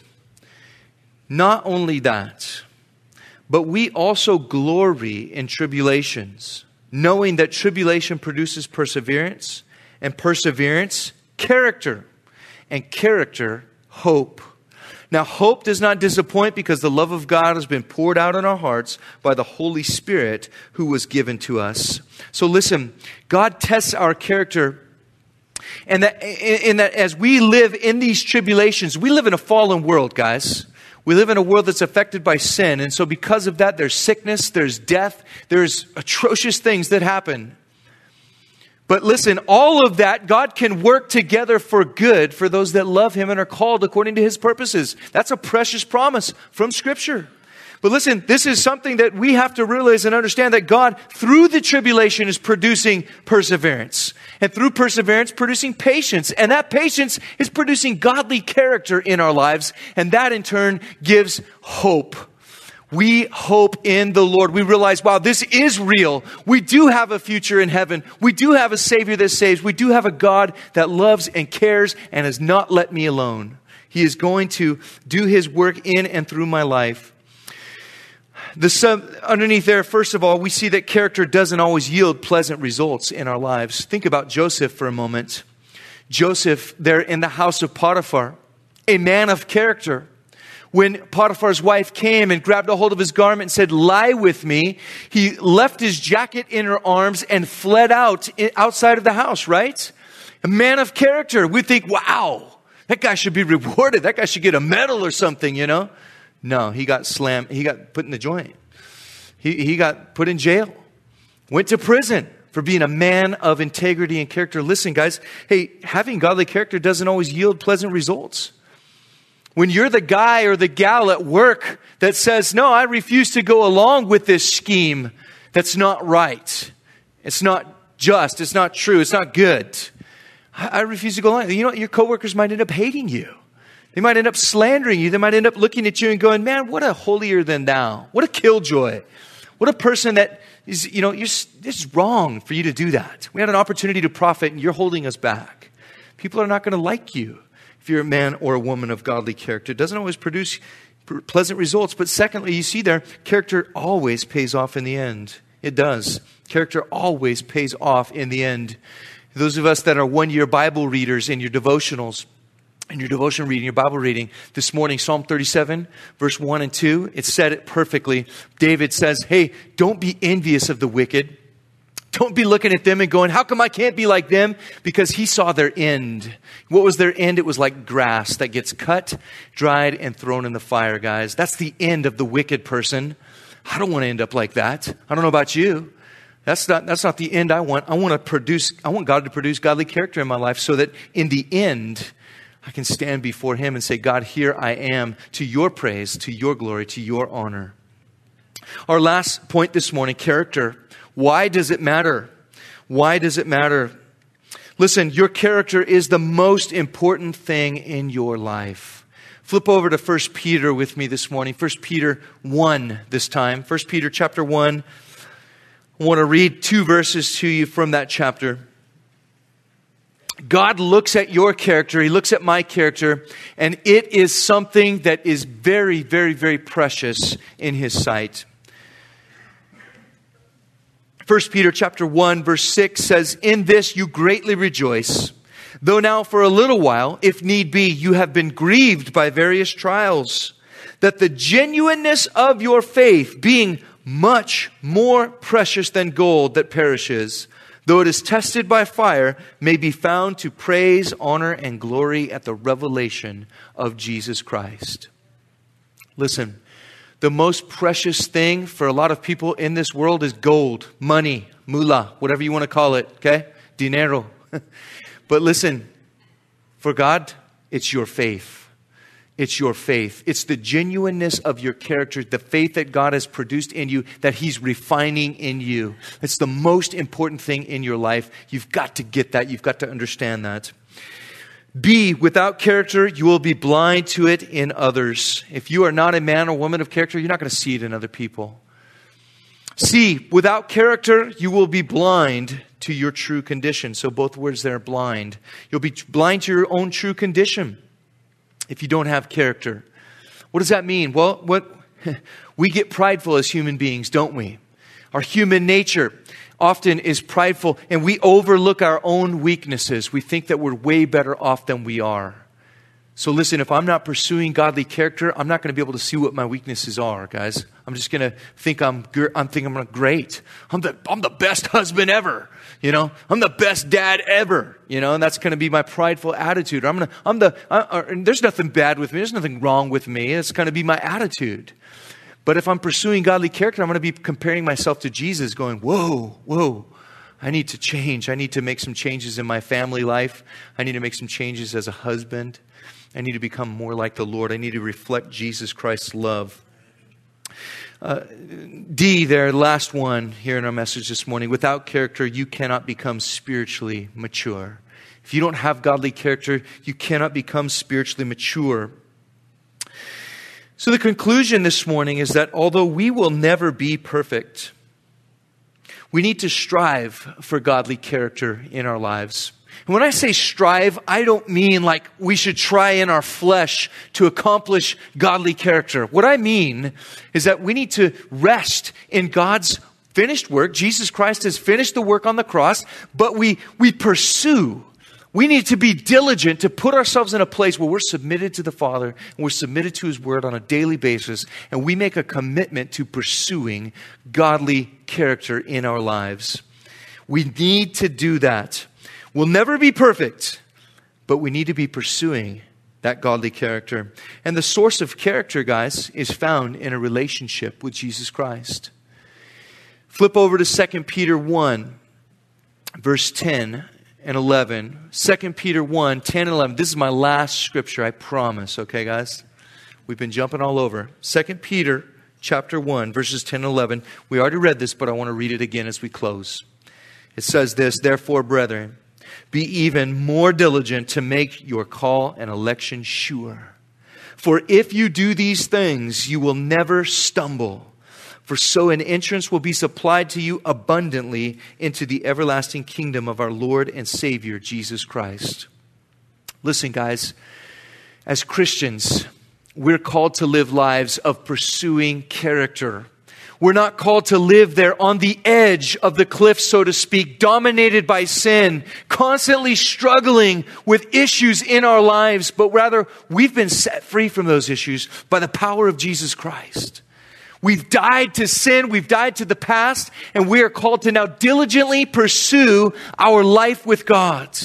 not only that, but we also glory in tribulations, knowing that tribulation produces perseverance, and perseverance, character, and character, hope. Now, hope does not disappoint because the love of God has been poured out in our hearts by the Holy Spirit who was given to us. So listen, God tests our character, and that as we live in these tribulations, we live in a fallen world, guys. We live in a world that's affected by sin. And so because of that, there's sickness, there's death, there's atrocious things that happen. But listen, all of that, God can work together for good for those that love Him and are called according to His purposes. That's a precious promise from Scripture. But listen, this is something that we have to realize and understand, that God, through the tribulation, is producing perseverance. And through perseverance, producing patience. And that patience is producing godly character in our lives. And that in turn gives hope. We hope in the Lord. We realize, wow, this is real. We do have a future in heaven. We do have a Savior that saves. We do have a God that loves and cares and has not let me alone. He is going to do His work in and through my life. Underneath there, first of all, we see that character doesn't always yield pleasant results in our lives. Think about Joseph for a moment. Joseph, there in the house of Potiphar, a man of character. When Potiphar's wife came and grabbed a hold of his garment and said, lie with me, he left his jacket in her arms and fled outside of the house, right? A man of character. We think, wow, that guy should be rewarded. That guy should get a medal or something, you know? No, he got slammed. He got put in the joint. He got put in jail. Went to prison for being a man of integrity and character. Listen, guys, hey, having godly character doesn't always yield pleasant results. When you're the guy or the gal at work that says, no, I refuse to go along with this scheme that's not right. It's not just. It's not true. It's not good. I refuse to go along. You know what? Your coworkers might end up hating you. They might end up slandering you. They might end up looking at you and going, man, what a holier than thou. What a killjoy. What a person that is, it's wrong for you to do that. We had an opportunity to profit and you're holding us back. People are not going to like you if you're a man or a woman of godly character. It doesn't always produce pleasant results. But secondly, you see there, character always pays off in the end. It does. Character always pays off in the end. Those of us that are one-year Bible readers in your devotionals, in your devotion reading, your Bible reading, this morning, Psalm 37, verse 1 and 2, it said it perfectly. David says, hey, don't be envious of the wicked. Don't be looking at them and going, how come I can't be like them? Because he saw their end. What was their end? It was like grass that gets cut, dried, and thrown in the fire, guys. That's the end of the wicked person. I don't want to end up like that. I don't know about you. That's not the end I want. I want God to produce godly character in my life so that in the end, I can stand before Him and say, God, here I am, to your praise, to your glory, to your honor. Our last point this morning, character. Why does it matter? Why does it matter? Listen, your character is the most important thing in your life. Flip over to 1 Peter with me this morning. 1 Peter 1 this time. 1 Peter chapter 1. I want to read 2 verses to you from that chapter. God looks at your character, He looks at my character, and it is something that is very, very, very precious in His sight. 1 Peter chapter 1 verse 6 says, "In this you greatly rejoice, though now for a little while, if need be, you have been grieved by various trials, that the genuineness of your faith, being much more precious than gold that perishes, though it is tested by fire, may be found to praise, honor, and glory at the revelation of Jesus Christ." Listen, the most precious thing for a lot of people in this world is gold, money, moolah, whatever you want to call it, okay? Dinero. But listen, for God, it's your faith. It's your faith. It's the genuineness of your character, the faith that God has produced in you, that He's refining in you. It's the most important thing in your life. You've got to get that. You've got to understand that. B, without character, you will be blind to it in others. If you are not a man or woman of character, you're not going to see it in other people. C, without character, you will be blind to your true condition. So both words there, blind. You'll be blind to your own true condition if you don't have character. What does that mean? Well, we get prideful as human beings, don't we? Our human nature often is prideful, and we overlook our own weaknesses. We think that we're way better off than we are. So listen, if I'm not pursuing godly character, I'm not going to be able to see what my weaknesses are, guys. I'm just going to think I'm great. I'm the best husband ever. You know, I'm the best dad ever. You know, and that's going to be my prideful attitude. There's nothing bad with me. There's nothing wrong with me. It's going to be my attitude. But if I'm pursuing godly character, I'm going to be comparing myself to Jesus, going, whoa, I need to change. I need to make some changes in my family life. I need to make some changes as a husband. I need to become more like the Lord. I need to reflect Jesus Christ's love. D there, last one here in our message this morning. Without character, you cannot become spiritually mature. If you don't have godly character, you cannot become spiritually mature. So the conclusion this morning is that although we will never be perfect, we need to strive for godly character in our lives. And when I say strive, I don't mean like we should try in our flesh to accomplish godly character. What I mean is that we need to rest in God's finished work. Jesus Christ has finished the work on the cross, but we pursue. We need to be diligent to put ourselves in a place where we're submitted to the Father and we're submitted to His Word on a daily basis, and we make a commitment to pursuing godly character in our lives. We need to do that. We'll never be perfect, but we need to be pursuing that godly character. And the source of character, guys, is found in a relationship with Jesus Christ. Flip over to 2 Peter 1, verse 10 and 11. 2 Peter 1, 10 and 11. This is my last scripture, I promise. Okay, guys? We've been jumping all over. 2 Peter chapter 1, verses 10 and 11. We already read this, but I want to read it again as we close. It says this, "Therefore, brethren, be even more diligent to make your call and election sure. For if you do these things, you will never stumble. For so an entrance will be supplied to you abundantly into the everlasting kingdom of our Lord and Savior, Jesus Christ." Listen, guys, as Christians, we're called to live lives of pursuing character. We're not called to live there on the edge of the cliff, so to speak, dominated by sin, constantly struggling with issues in our lives, but rather we've been set free from those issues by the power of Jesus Christ. We've died to sin, we've died to the past, and we are called to now diligently pursue our life with God.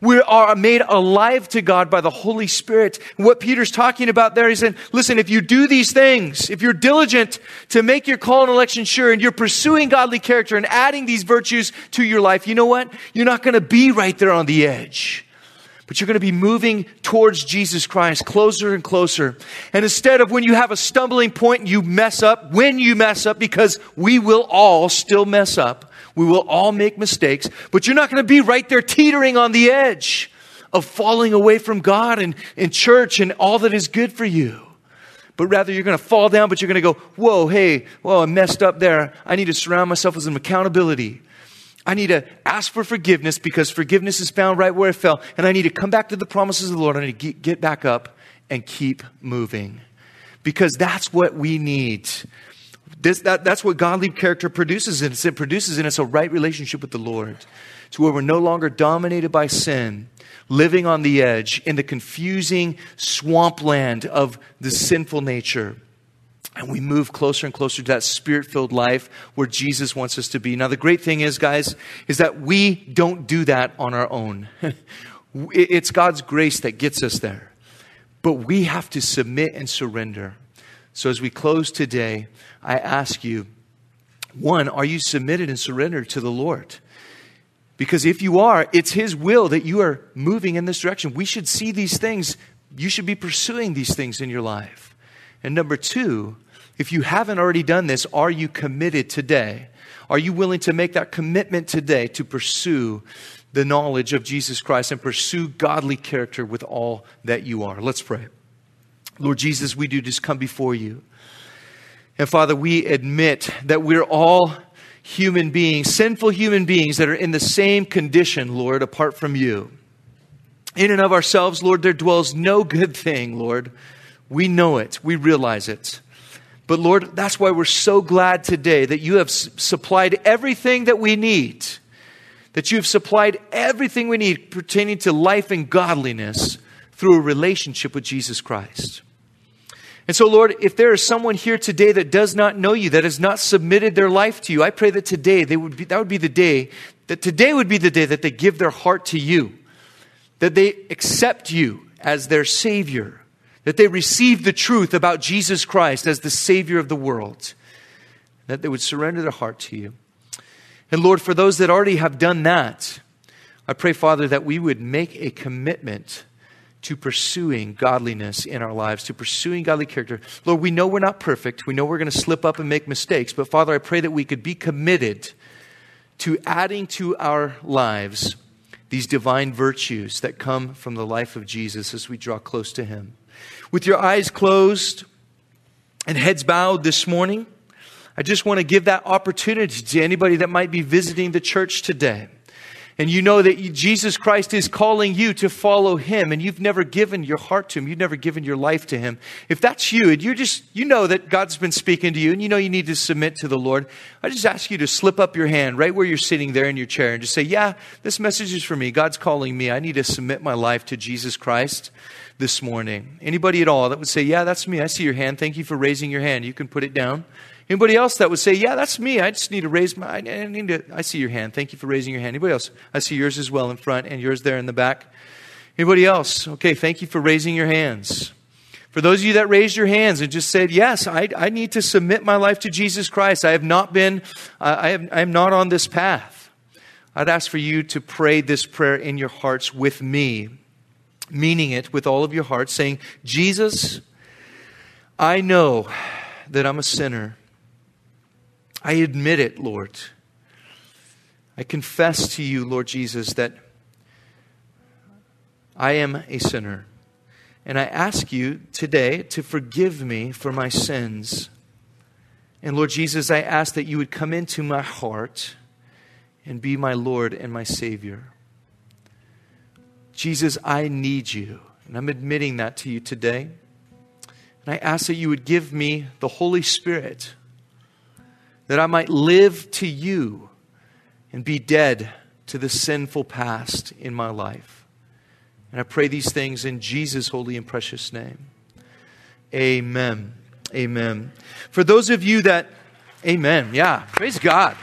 We are made alive to God by the Holy Spirit. And what Peter's talking about there, he said, listen, if you do these things, if you're diligent to make your call and election sure, and you're pursuing godly character and adding these virtues to your life, you know what? You're not going to be right there on the edge. But you're going to be moving towards Jesus Christ, closer and closer. And instead of when you have a stumbling point and you mess up, when you mess up, because we will all still mess up. We will all make mistakes. But you're not going to be right there teetering on the edge of falling away from God and church and all that is good for you. But rather you're going to fall down, but you're going to go, whoa, hey, I messed up there. I need to surround myself with some accountability. I need to ask for forgiveness because forgiveness is found right where it fell. And I need to come back to the promises of the Lord. I need to get back up and keep moving. Because that's what we need. That's what godly character produces in us. It produces in us a right relationship with the Lord. To where we're no longer dominated by sin, living on the edge in the confusing swampland of the sinful nature. And we move closer and closer to that Spirit-filled life where Jesus wants us to be. Now, the great thing is, guys, is that we don't do that on our own. It's God's grace that gets us there. But we have to submit and surrender. So as we close today, I ask you, one, are you submitted and surrendered to the Lord? Because if you are, it's His will that you are moving in this direction. We should see these things. You should be pursuing these things in your life. And number two, if you haven't already done this, are you committed today? Are you willing to make that commitment today to pursue the knowledge of Jesus Christ and pursue godly character with all that you are? Let's pray. Lord Jesus, we do just come before you. And Father, we admit that we're all human beings, sinful human beings that are in the same condition, Lord, apart from you. In and of ourselves, Lord, there dwells no good thing, Lord. We know it. We realize it. But Lord, that's why we're so glad today that you have supplied everything that we need. That you have supplied everything we need pertaining to life and godliness through a relationship with Jesus Christ. And so, Lord, if there is someone here today that does not know you, that has not submitted their life to you, I pray that today that would be the day that they give their heart to you. That they accept you as their Savior. That they receive the truth about Jesus Christ as the Savior of the world. That they would surrender their heart to you. And Lord, for those that already have done that, I pray, Father, that we would make a commitment to pursuing godliness in our lives, to pursuing godly character. Lord, we know we're not perfect. We know we're going to slip up and make mistakes. But Father, I pray that we could be committed to adding to our lives these divine virtues that come from the life of Jesus as we draw close to Him. With your eyes closed and heads bowed this morning, I just want to give that opportunity to anybody that might be visiting the church today. And you know that Jesus Christ is calling you to follow Him, and you've never given your heart to Him. You've never given your life to Him. If that's you, and you know that God's been speaking to you, and you know you need to submit to the Lord, I just ask you to slip up your hand right where you're sitting there in your chair and just say, yeah, this message is for me. God's calling me. I need to submit my life to Jesus Christ this morning. Anybody at all that would say, yeah, that's me. I see your hand. Thank you for raising your hand. You can put it down. Anybody else that would say, yeah, that's me. I just need to raise my, I see your hand. Thank you for raising your hand. Anybody else? I see yours as well in front and yours there in the back. Anybody else? Okay, thank you for raising your hands. For those of you that raised your hands and just said, yes, I need to submit my life to Jesus Christ. I am not on this path. I'd ask for you to pray this prayer in your hearts with me, meaning it with all of your heart, saying, Jesus, I know that I'm a sinner. I admit it, Lord. I confess to you, Lord Jesus, that I am a sinner. And I ask you today to forgive me for my sins. And Lord Jesus, I ask that you would come into my heart and be my Lord and my Savior. Jesus, I need you. And I'm admitting that to you today. And I ask that you would give me the Holy Spirit, that I might live to you and be dead to the sinful past in my life. And I pray these things in Jesus' holy and precious name. Amen. Amen. For those of you that, amen. Yeah, praise God.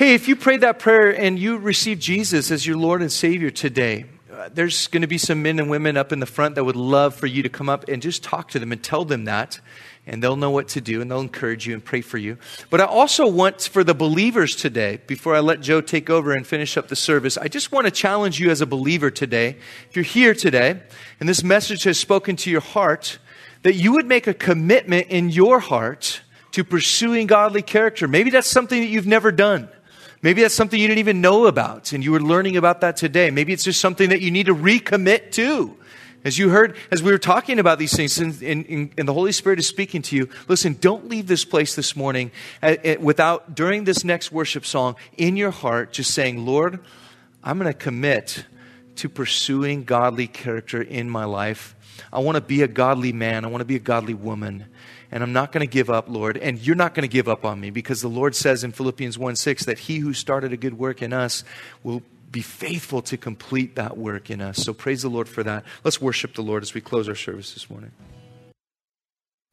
Hey, if you prayed that prayer and you received Jesus as your Lord and Savior today, there's going to be some men and women up in the front that would love for you to come up and just talk to them and tell them that. And they'll know what to do, and they'll encourage you and pray for you. But I also want for the believers today, before I let Joe take over and finish up the service, I just want to challenge you as a believer today. If you're here today, and this message has spoken to your heart, that you would make a commitment in your heart to pursuing godly character. Maybe that's something that you've never done. Maybe that's something you didn't even know about, and you were learning about that today. Maybe it's just something that you need to recommit to. As you heard, as we were talking about these things, and the Holy Spirit is speaking to you, listen, don't leave this place this morning without, during this next worship song, in your heart, just saying, Lord, I'm going to commit to pursuing godly character in my life. I want to be a godly man. I want to be a godly woman. And I'm not going to give up, Lord. And you're not going to give up on me, because the Lord says in Philippians 1:6 that he who started a good work in us will be faithful to complete that work in us. So praise the Lord for that. Let's worship the Lord as we close our service this morning.